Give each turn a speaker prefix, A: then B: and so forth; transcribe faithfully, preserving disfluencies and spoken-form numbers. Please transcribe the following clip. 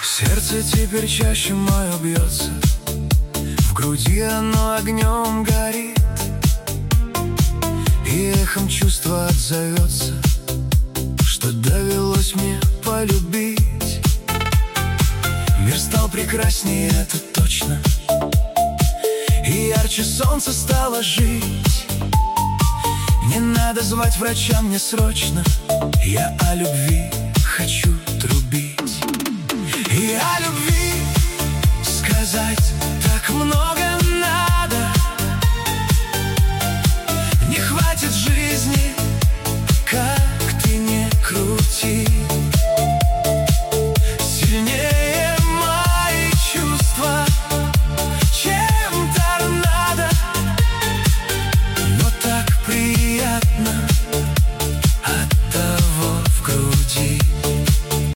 A: Сердце теперь чаще мое бьется, в груди оно огнем горит, и эхом чувства отзовется, что довелось мне полюбить. Мир стал прекраснее, это точно, и ярче солнце стало жить. Не надо звать врача мне срочно, я о любви хочу.